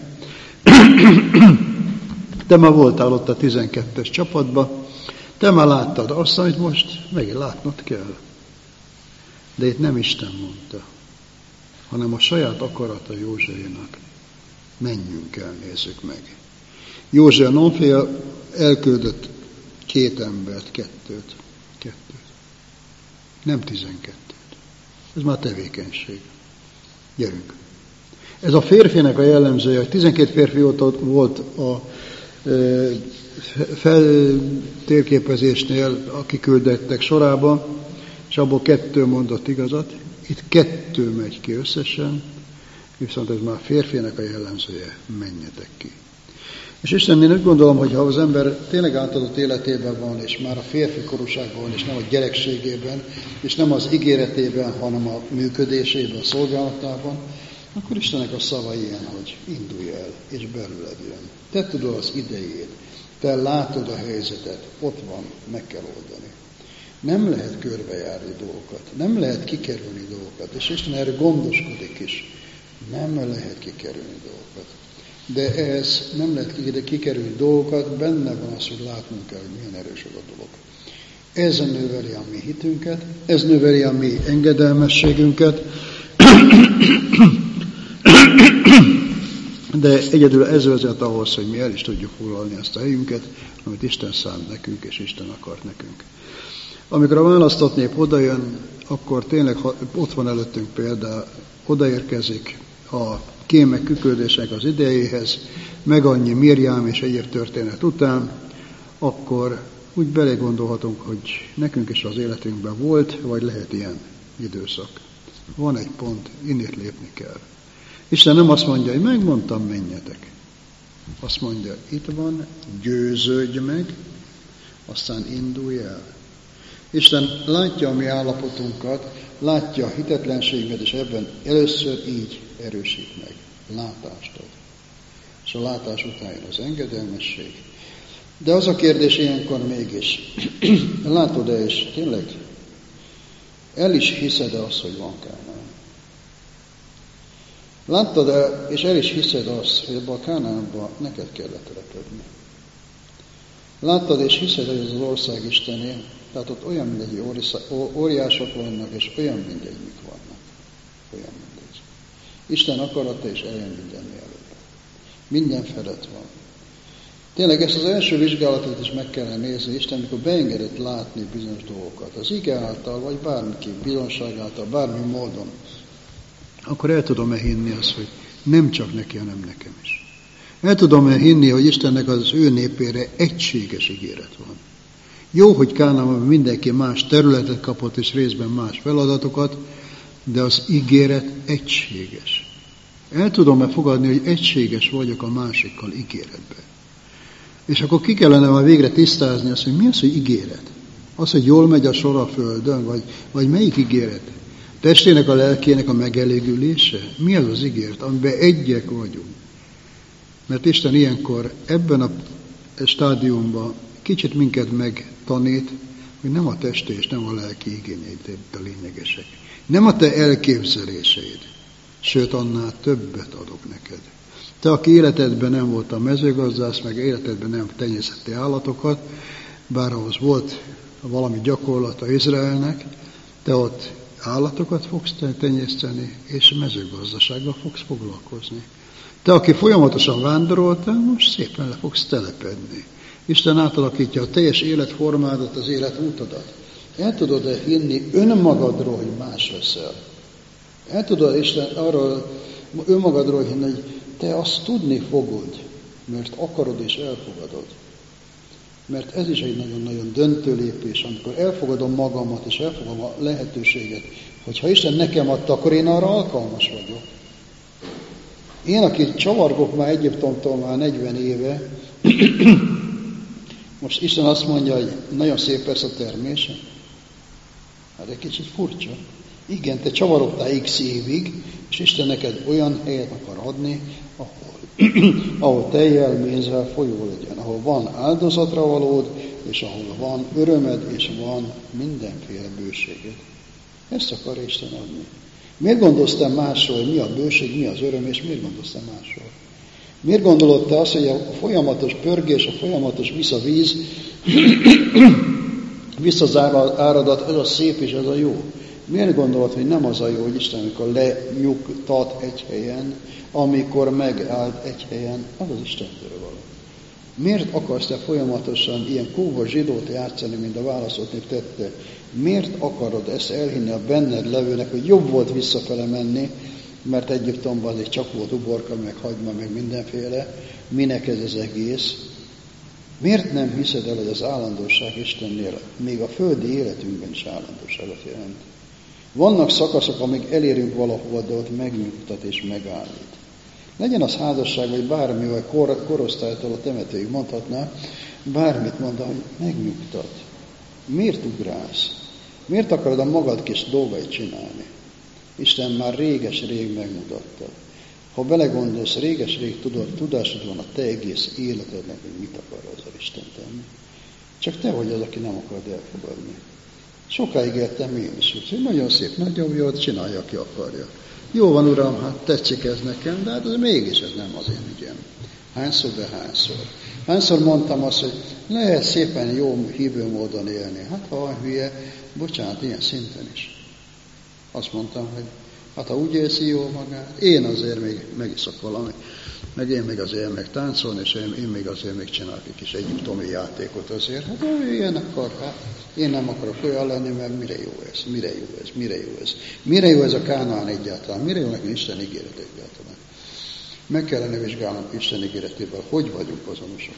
Te már voltál ott a tizenkettes csapatban. Te már láttad azt, amit most megint látnod kell. De itt nem Isten mondta, hanem a saját akarata Józsuénak. Menjünk el, nézzük meg. József Nonfél elküldött két embert, kettőt, kettőt. Nem tizenkettőt. Ez már tevékenység. Gyerünk. Ez a férfinek a jellemzője, hogy tizenkét férfi volt a feltérképezésnél, akik küldettek sorába, és abból kettő mondott igazat. Itt kettő megy ki összesen, viszont ez már férfinek a jellemzője, menjetek ki. És Isten, én úgy gondolom, hogy ha az ember tényleg átadott életében van, és már a férfi korúságban van, és nem a gyerekségében, és nem az ígéretében, hanem a működésében, a szolgálatában, akkor Istennek a szava ilyen, hogy indulj el, és belőled jön. Te tudod az idejét, te látod a helyzetet, ott van, meg kell oldani. Nem lehet körbejárni dolgokat, nem lehet kikerülni dolgokat, és Isten erre gondoskodik is. Nem lehet kikerülni dolgokat. De ez nem lehet kikerülni dolgokat, benne van az, hogy látnunk kell, hogy milyen erős az a dolog. Ez növeli a mi hitünket, ez növeli a mi engedelmességünket, de egyedül ez vezet ahhoz, hogy mi el is tudjuk foglalni ezt a helyünket, amit Isten szánt nekünk, és Isten akart nekünk. Amikor a választott nép odajön, akkor tényleg ott van előttünk például, odaérkezik a kémek küldések az idejéhez, meg annyi Mirjám és egyéb történet után, akkor úgy belegondolhatunk, hogy nekünk is az életünkben volt, vagy lehet ilyen időszak. Van egy pont, innét lépni kell. Isten nem azt mondja, hogy megmondtam, menjetek. Azt mondja, itt van, győződj meg, aztán indulj el. Isten látja a mi állapotunkat, látja a hitetlenséget, és ebben először így erősít meg. Látást ad. És a látás után jön az engedelmesség. De az a kérdés ilyenkor mégis, látod-e, és tényleg el is hiszed-e azt, hogy van Kánán? Láttad-e, és el is hiszed azt, hogy ebben a Kánánban neked kellett repedni? Láttad és hiszed, hogy ez az ország Istené, tehát ott olyan mindegy óriások vannak, és olyan mindegy mik vannak. Olyan mindegy. Isten akarata és eljön minden mielőbb. Minden felett van. Tényleg ezt az első vizsgálatot is meg kellene nézni, Isten, amikor beengedett látni bizonyos dolgokat. Az ige által, vagy bármiki bizonság által, bármi módon. Akkor el tudom-e hinni azt, hogy nem csak neki, hanem nekem is. El tudom-e hinni, hogy Istennek az ő népére egységes ígéret van. Jó, hogy Kánánban mindenki más területet kapott, és részben más feladatokat, de az ígéret egységes. El tudom-e fogadni, hogy egységes vagyok a másikkal ígéretben. És akkor ki kellene már végre tisztázni azt, hogy mi az, hogy ígéret? Az, hogy jól megy a sor a földön, vagy, vagy melyik ígéret? Testének a lelkének a megelégülése? Mi az az ígéret, amiben egyek vagyunk? Mert Isten ilyenkor ebben a stádiumban kicsit minket megtanít, hogy nem a testi és nem a lelki igényeid a lényegesek. Nem a te elképzeléseid, sőt annál többet adok neked. Te, aki életedben nem voltál mezőgazdász, meg életedben nem tenyésztettél állatokat, bár ahhoz volt valami gyakorlata Izraelnek, te ott állatokat fogsz tenyészteni, és mezőgazdasággal fogsz foglalkozni. Te, aki folyamatosan vándoroltál, most szépen le fogsz telepedni. Isten átalakítja a teljes életformádat, az életútodat. El tudod-e hinni önmagadról, hogy más leszel? El tudod Isten arról önmagadról hinni, hogy te azt tudni fogod, mert akarod és elfogadod. Mert ez is egy nagyon-nagyon döntő lépés, amikor elfogadom magamat és elfogadom a lehetőséget, hogy ha Isten nekem adta, akkor én arra alkalmas vagyok. Én, aki csavargok már Egyiptomtól már negyven éve, most Isten azt mondja, hogy nagyon szép lesz a termése. Hát egy kicsit furcsa. Igen, te csavarogtál x évig, és Isten neked olyan helyet akar adni, ahol, ahol tejjel, mézzel folyó legyen, ahol van áldozatra valód, és ahol van örömed, és van mindenféle bőséged. Ezt akar Isten adni. Miért gondolsz te másról, hogy mi a bőség, mi az öröm, és miért gondolsz te másról? Miért gondolod te azt, hogy a folyamatos pörgés, a folyamatos visszavíz, visszazáradat, ez a szép és ez a jó? Miért gondolod, hogy nem az a jó, hogy Isten, amikor lenyugtat egy helyen, amikor megállt egy helyen, az az Istentől való? Miért akarsz te folyamatosan ilyen kóva zsidót játszani, mint a választott nép tette? Miért akarod ezt elhinni a benned levőnek, hogy jobb volt visszafele menni, mert Egyiptomban azért csak volt uborka, meg hagyma, meg mindenféle. Minek ez az egész? Miért nem hiszed el, hogy az állandóság Istennél, még a földi életünkben is állandóságot jelent? Vannak szakaszok, amíg elérünk valahova, de ott megnyugtat és megállít. Legyen az házasság, vagy bármi, vagy kor, korosztálytól a temetőig mondhatná, bármit mondta, hogy megnyugtat. Miért ugrálsz? Miért akarod a magad kis dolgait csinálni? Isten már réges-rég megmutatta. Ha belegondolsz, réges-rég tudod, tudásod van a te egész életednek, hogy mit akar az Isten tenni. Csak te vagy az, aki nem akarod elfogadni. Sokáig éltem én is, úgyhogy nagyon szép, nagyon jó, csinálja, aki akarja. Jó van, Uram, hát tetszik ez nekem, de hát ez mégis ez nem az én ügyem. Hányszor, de hányszor. Hányszor mondtam azt, hogy lehet szépen jó hívő módon élni. Hát ha van hülye, bocsánat, ilyen szinten is. Azt mondtam, hogy hát ha úgy érzi jó magát, én azért még megiszok valami, meg én még azért meg táncolni, és én, én még azért még csinálok egy kis egyiptomi játékot azért. Hát ő ilyen akar, hát én nem akarok olyan lenni, mert mire jó ez, mire jó ez, mire jó ez. Mire jó ez a Kánaán egyáltalán, mire jó nekem Isten ígéret egyáltalán. Meg kellene vizsgálnunk Isten ígéretéből, hogy vagyunk azonosok.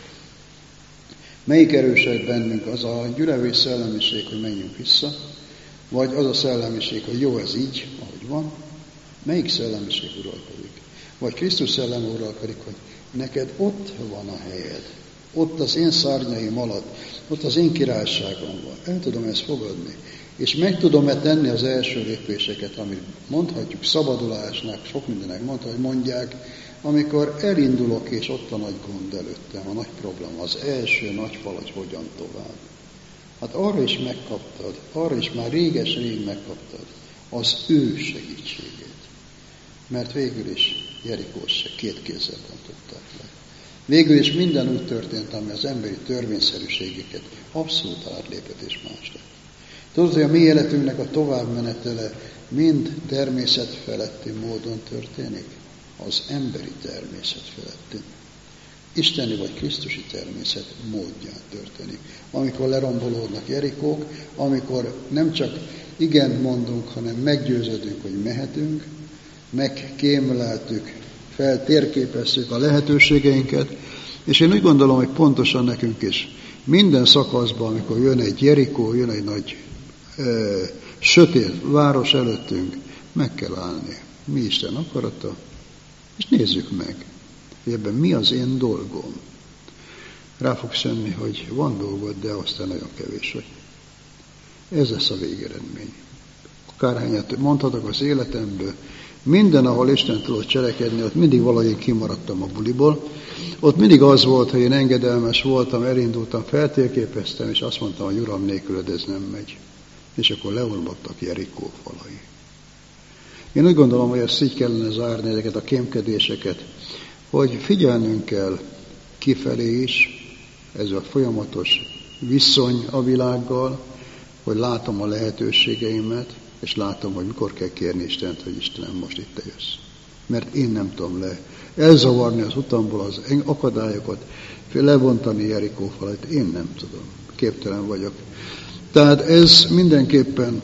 Melyik erősebb bennünk, az a gyülevés szellemiség, hogy menjünk vissza, vagy az a szellemiség, hogy jó ez így, ahogy van. Melyik szellemiség uralkodik? Vagy Krisztus szelleme uralkodik, hogy neked ott van a helyed, ott az én szárnyaim alatt, ott az én királyságom van. El tudom ezt fogadni, és meg tudom-e tenni az első lépéseket, amit mondhatjuk szabadulásnak, sok mindenek mondta, hogy mondják, amikor elindulok, és ott a nagy gond előttem, a nagy probléma, az első nagy fal, hogy hogyan tovább. Hát arra is megkaptad, arra is már réges-rég megkaptad az ő segítségét. Mert végül is Jerikót se két kézzel bontották le. Végül is minden úgy történt, ami az emberi törvényszerűségeket abszolút átlépett és más lett. Tudod, hogy a mi életünknek a továbbmenetele mind természet feletti módon történik? Az emberi természet feletti. Isteni vagy Krisztusi természet módján történik. Amikor lerombolódnak Jerikók, amikor nem csak igent mondunk, hanem meggyőződünk, hogy mehetünk, megkémleltük, feltérképeztük a lehetőségeinket, és én úgy gondolom, hogy pontosan nekünk is minden szakaszban, amikor jön egy Jerikó, jön egy nagy ö, sötét város előttünk, meg kell állni. Mi Isten akarata? És nézzük meg, hogy ebben mi az én dolgom. Rá fogsz jönni, hogy van dolgod, de aztán nagyon kevés vagy. Ez lesz a végeredmény. Akárhányat mondhatok az életemből, Minden, ahol Isten tudott cselekedni, ott mindig valahogy kimaradtam a buliból. Ott mindig az volt, hogy én engedelmes voltam, elindultam, feltérképeztem, és azt mondtam, hogy Uram, nélküled ez nem megy. És akkor leolvadtak Jerikó falai. Én úgy gondolom, hogy ezt így kellene zárni, ezeket a kémkedéseket, hogy figyelnünk kell kifelé is, ez a folyamatos viszony a világgal, hogy látom a lehetőségeimet, és látom, hogy mikor kell kérni Istent, hogy Istenem, most itt te jössz. Mert én nem tudom le elzavarni az utamból az akadályokat, lebontani Jerikó falait, én nem tudom. Képtelen vagyok. Tehát ez mindenképpen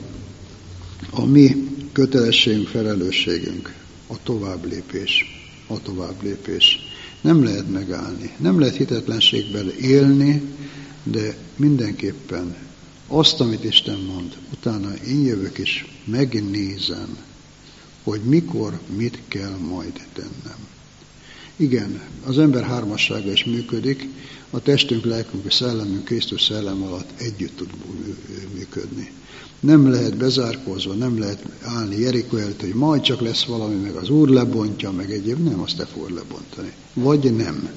a mi kötelességünk, felelősségünk, a továbblépés, a továbblépés. Nem lehet megállni, nem lehet hitetlenségben élni, de mindenképpen azt, amit Isten mond, utána én jövök és megnézem, hogy mikor, mit kell majd tennem. Igen, az ember hármassága is működik, a testünk, lelkünk és szellemünk Krisztus szellem alatt együtt tud működni. Nem lehet bezárkózva, nem lehet állni Jerikó előtt, hogy majd csak lesz valami, meg az Úr lebontja, meg egyéb, nem, azt te fogod lebontani. Vagy nem.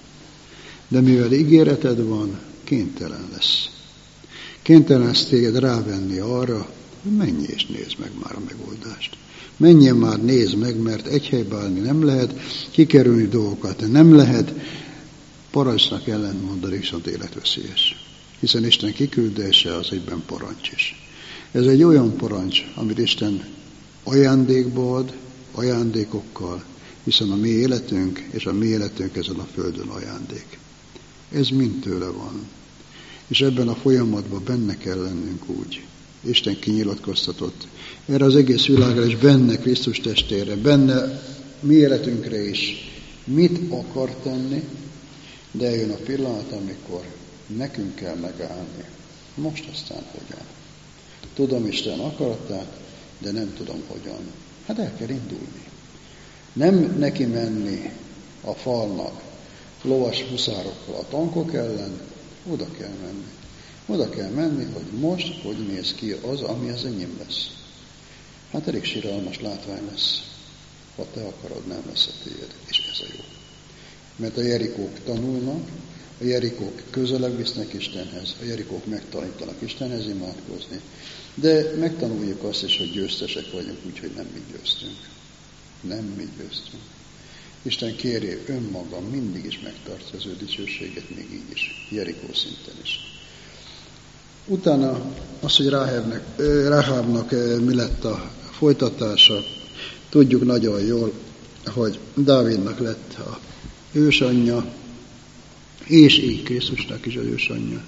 De mivel ígéreted van, kénytelen lesz. Kénytelen lesz téged rávenni arra, hogy menj és nézd meg már a megoldást. Menjen már, nézd meg, mert egy helybe állni nem lehet, kikerülni dolgokat nem lehet, parancsnak ellentmondani, viszont életveszélyes. Hiszen Isten kiküldése az egyben parancs is. Ez egy olyan parancs, amit Isten ajándékba ad, ajándékokkal, hiszen a mi életünk és a mi életünk ezen a földön ajándék. Ez mind tőle van. És ebben a folyamatban benne kell lennünk úgy. Isten kinyilatkoztatott erre az egész világra, és benne Krisztus testére, benne mi életünkre is mit akar tenni, de eljön a pillanat, amikor nekünk kell megállni. Most aztán hogyan? Tudom Isten akaratát, de nem tudom hogyan. Hát el kell indulni. Nem neki menni a falnak, lovas huszárokkal a tankok ellen, oda kell menni. Oda kell menni, hogy most hogy néz ki az, ami az enyém lesz. Hát elég siralmas látvány lesz. Ha te akarod, nem lesz a tiéd. És ez a jó. Mert a Jerikók tanulnak, a Jerikók közelebb visznek Istenhez, a Jerikók megtanítanak Istenhez imádkozni, de megtanuljuk azt is, hogy győztesek vagyunk, úgyhogy nem mi győztünk. Nem mi győztünk. Isten kéri önmaga mindig is megtartja az ő dicsőséget, még így is, Jerikó szinten is. Utána az, hogy Ráhábnak mi lett a folytatása, tudjuk nagyon jól, hogy Dávidnak lett a ősanyja, és így Krisztusnak is az ősanyja.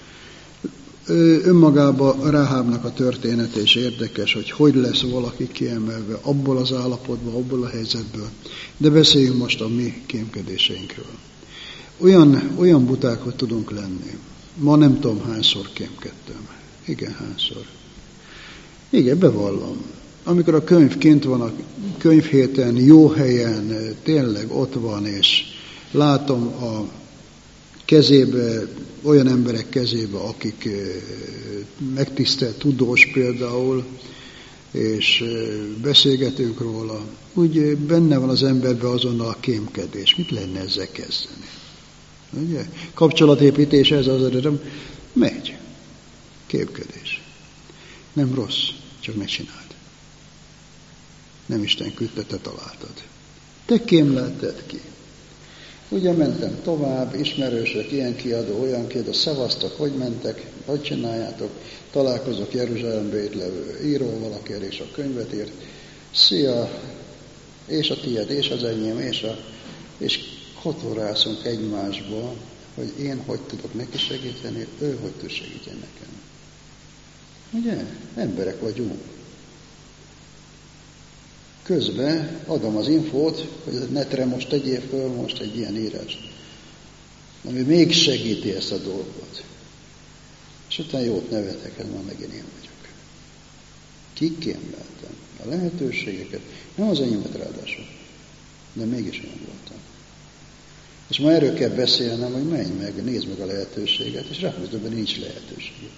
Önmagában Ráhábnak a története is érdekes, hogy hogy lesz valaki kiemelve abból az állapotból, abból a helyzetből. De beszéljünk most a mi kémkedéseinkről. Olyan, olyan buták, hogy tudunk lenni. Ma nem tudom hányszor kémkedtem. Igen, hányszor. Igen, bevallom. Amikor a könyv kint van a könyvhéten, jó helyen, tényleg ott van, és látom a kezébe, olyan emberek kezébe, akik megtisztelt tudós például, és beszélgetünk róla, úgy benne van az emberben azonnal a kémkedés. Mit lenne ezzel kezdeni? Ugye? Kapcsolatépítés, ez az eredem. Megy. Kémkedés. Nem rossz, csak ne csináld. Nem Isten küldte, te találtad. Te kémlelted ki. Ugye mentem tovább, ismerősök, ilyen kiadó, olyan kiadó, szavaztak, hogy mentek, hogy csináljátok, találkozok Jeruzsálembe itt levő író valakivel, és a könyvet írt. Szia, és a tiéd, és az enyém, és, a, és kotorászunk egymásba, hogy én hogy tudok neki segíteni, ő hogy tud segíteni nekem. Ugye? Emberek vagyunk. Közben adom az infót, hogy a netre most tegyél föl most egy ilyen írás, ami még segíti ezt a dolgot. És utána jót nevetek, hát már megint én vagyok. Kikémleltem a lehetőségeket, nem az enyémet ráadásul, de mégis olyan voltam. És ma erről kell beszélnem, hogy menj meg, nézd meg a lehetőséget, és ráhúzdobban nincs lehetőség.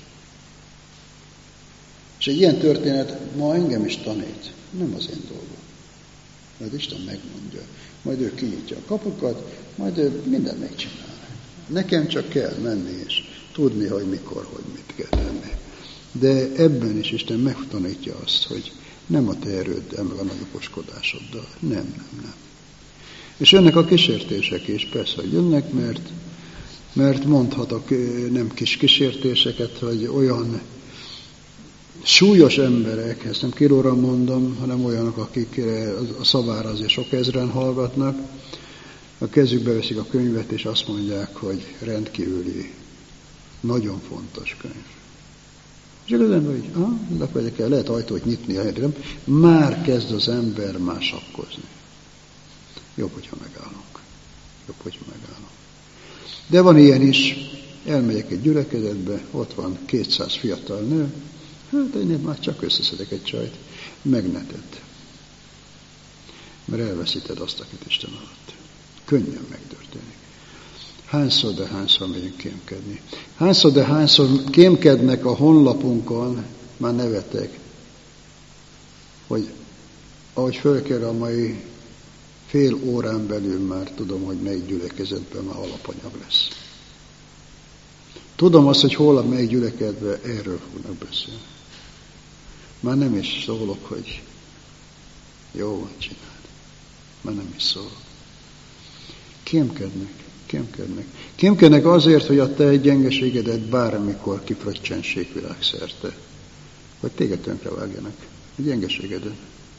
És egy ilyen történet ma engem is tanít, nem az én dolgom. Majd Isten megmondja. Majd ő kinyitja a kapukat, majd ő mindent megcsinál. Nekem csak kell menni és tudni, hogy mikor, hogy mit kell tenni. De ebben is Isten megtanítja azt, hogy nem a te erőddel, meg a nagyokoskodásoddal. Nem, nem, nem. És jönnek a kísértések is, persze, hogy jönnek, mert, mert mondhatok nem kis kísértéseket, hogy olyan súlyos emberek, ezt nem kilóra mondom, hanem olyanok, akik a szavára azért sok ezren hallgatnak, a kezükbe veszik a könyvet, és azt mondják, hogy rendkívüli, nagyon fontos könyv. És az ember, hogy ah, de kell, lehet ajtót nyitni, nem? Már kezd az ember másakkozni. Jobb, hogyha megállunk. Jobb, hogyha megállunk. De van ilyen is, elmegyek egy gyülekezetbe, ott van kétszáz fiatal nő, hát én már csak összeszedek egy csajt, megneted. Mert elveszíted azt, akit Isten adott. Könnyen megtörténik. Hányszor, de hányszor megyünk kémkedni. Hányszor, de hányszor kémkednek a honlapunkon, már nevetek, hogy ahogy fölkel a mai fél órán belül már tudom, hogy melyik gyülekezetben már alapanyag lesz. Tudom azt, hogy hol a melyik gyülekezetben erről fognak beszélni. Már nem is szólok, hogy jó van, csináld. Már nem is szólok. Kémkednek, kémkednek. Kémkednek azért, hogy a te gyengeségedet bármikor kifröccsentsék világszerte. Hogy téged tönkrevágjanak. A gyengeségedet.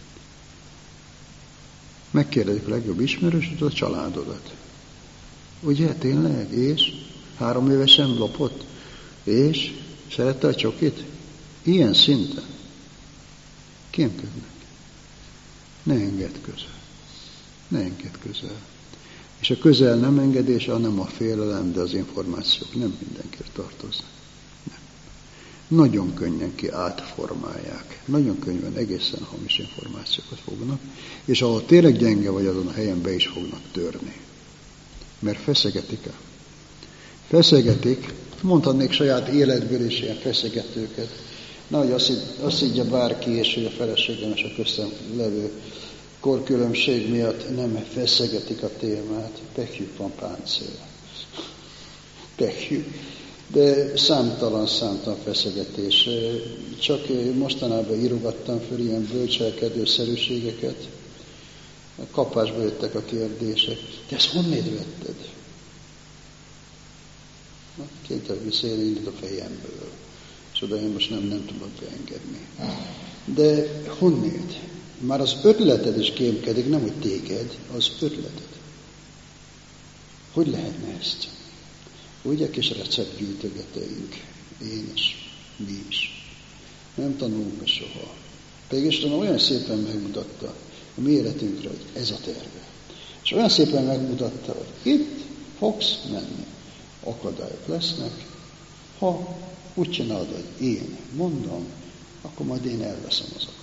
Megkérdezik a legjobb ismerősöt, a családodat. Ugye, tényleg? És? Három évesen lopott? És? Szerette a csokit? Ilyen szinten. Kémkednek. Ne engedd közel. Ne engedd közel. És a közel nem engedés, hanem a félelem, de az információk nem mindenkire tartoznak. Nem. Nagyon könnyen ki átformálják. Nagyon könnyen egészen hamis információkat fognak, és ahol tényleg gyenge vagy, azon a helyen be is fognak törni. Mert feszegetik el. Feszegetik, mondhatnék saját életből is ilyen feszegetőket. Nehogy azt, azt higgye bárki, és hogy a feleségem és a köztem levő korkülönbség miatt nem feszegetik a témát. Pekjük van páncél. Pekjük. De számtalan, számtalan feszegetés. Csak mostanában írogattam föl ilyen bölcselkedőszerűségeket. Kapásba jöttek a kérdések. Te ezt honnét vetted? Kénytelen beszélni indít a fejemből. És oda én most nem, nem tudok beengedni. De honnét? Már az ötleted is kémkedik, nem hogy téged, az ötleted. Hogy lehetne ezt? Ugye kis receptgyűjtögeteink, én is, mi is. Nem tanulunk soha. Pedig Isten olyan szépen megmutatta a mi életünkre, hogy ez a terve. És olyan szépen megmutatta, hogy itt fogsz menni. Akadályok lesznek, ha úgy csinálod, hogy én mondom, akkor majd én elveszem az akadályt.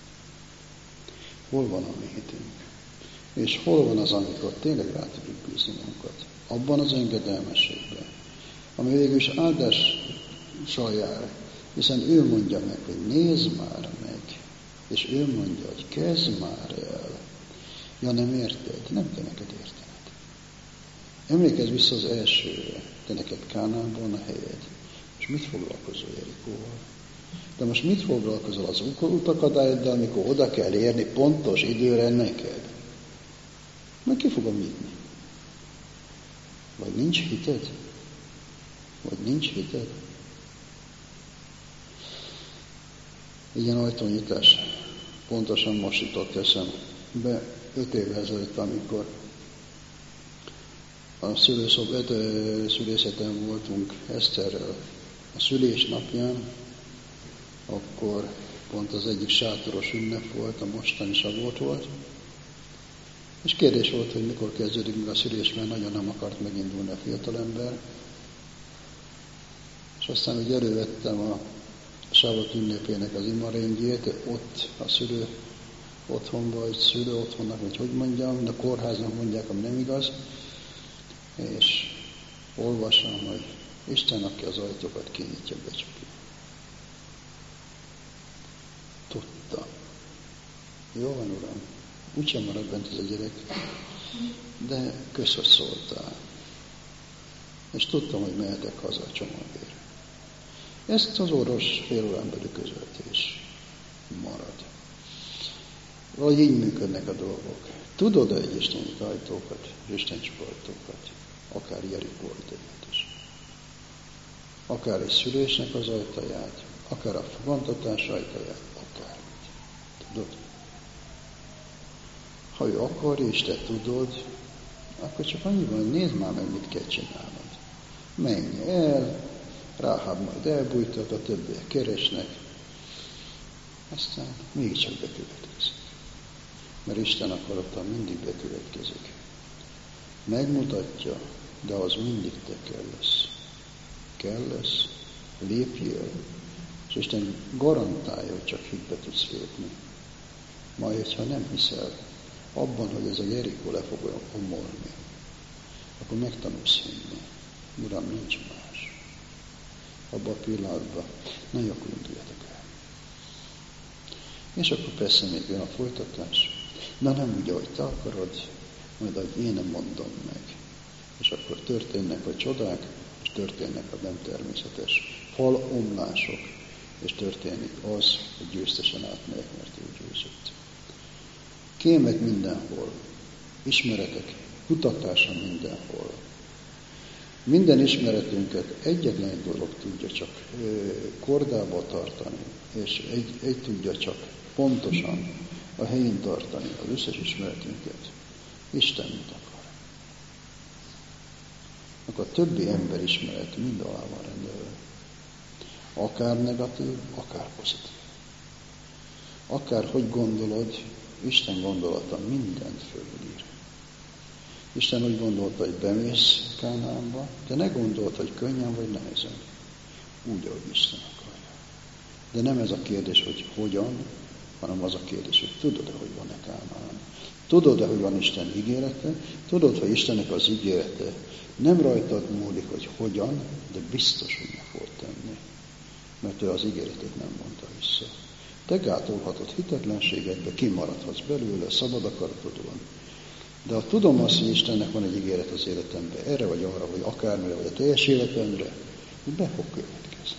Hol van a mi hitünk? És hol van az, amikor tényleg rá tudjuk bízni magunkat? Abban az engedelmességben, ami végül is áldással jár, hiszen ő mondja meg, hogy nézd már meg, és ő mondja, hogy kezd már el. Ja, nem érted? Nem kell neked értened. Emlékezz vissza az elsőre, te neked Kánaánban a helyed. És mit foglalkozol Jerikóval? De most mit foglalkozol az utakadályoddal, amikor oda kell érni pontos időre neked? Meg ki fogom nyitni? Vagy nincs hited? Vagy nincs hited? Ilyen ajtónyitás pontosan most jutott eszembe öt évvel ezelőtt, amikor a szülőszob, szülészeten voltunk Eszterrel a szülésnapján, akkor pont az egyik sátoros ünnep volt, a mostani Sabót volt, és kérdés volt, hogy mikor kezdődik meg a szülés, mert nagyon nem akart megindulni a fiatalember. És aztán úgy elővettem a Sabót ünnepének az imaréngjét, ott a szülő otthonban, vagy szülő otthonnak, vagy hogy mondjam, de a kórháznak mondják, ami nem igaz, és olvasom, hogy Isten, aki az ajtókat kinyitja, becsukja. Tudtam. Jó van, Uram, úgysem marad bent ez a gyerek, de kösz, hogy szóltál. És tudtam, hogy mehetek haza a csomagért. Ezt az orvos fél órán belül közölte, és marad. Valahogy így működnek a dolgok. Tudod egy isteni ajtókat, isteni ajtókat, akár Jerikó ajtaját is. Akár egy szülésnek az ajtaját, akár a fogantatás ajtaját, akármit. Tudod? Ha ő akarja, és te tudod, akkor csak annyiban, nézd már meg, mit kell csinálnod. Menj el, Ráháb majd elbújtat, a többiek keresnek, aztán mégiscsak bekövetkezik. Mert Isten akarata mindig bekövetkezik. Megmutatja, de az mindig te kell lesz. Kell lesz, lépjél, és Isten garantálja, hogy csak hitbe tudsz lépni. Majd, ha nem hiszel abban, hogy ez a Jerikó le fog omolni, akkor megtanulsz hinni. Uram, nincs más. Abban a pillanatban, na jó, akkor induljatok el. És akkor persze még jön a folytatás. Na nem úgy, ahogy te akarod, majd ahogy én nem mondom meg. És akkor történnek a csodák, és történnek a nem természetes falomlások, és történik az, hogy győztesen átmegyek, mert ő győzött. Kémek mindenhol, ismeretek, kutatása mindenhol. Minden ismeretünket egyetlen egy dolog tudja csak kordába tartani, és egy, egy tudja csak pontosan a helyén tartani az összes ismeretünket. Isten mit akar. Akkor a többi ember ismeret mind alá van rendelve. Akár negatív, akár pozitív. Akár hogy gondolod, Isten gondolata mindent fölír. Isten úgy gondolta, hogy bemész Kánaánba, de ne gondolt, hogy könnyen vagy nehezen. Úgy, ahogy Isten akarja. De nem ez a kérdés, hogy hogyan, hanem az a kérdés, hogy tudod-e, hogy van-e Kánaán. Tudod-e, hogy van Isten ígérete? Tudod, hogy Istennek az ígérete nem rajtad múlik, hogy hogyan, de biztos, hogy meg fog tenni. Mert ő az ígéretét nem mondta vissza. Te gátolhatod hitetlenségedbe, kimaradhatsz belőle, szabad akaratod van. De ha tudom azt, hogy Istennek van egy ígéret az életemben, erre vagy arra, vagy akármire, vagy a teljes életemre, be fog következni.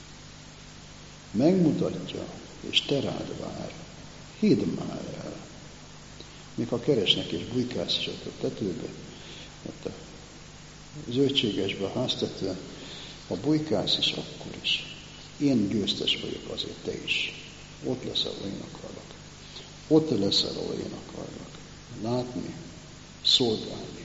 Megmutatja, és te rád vár. Hidd már el. Még ha keresnek és bujkálsz is ott a tetőbe, ott a zöldségesbe, a háztetően, ha bujkálsz is, akkor is. Én győztes vagyok azért, te is. Ott leszel, ahol én akarlak. Ott leszel, ahol én akarlak. Látni, szolgálni.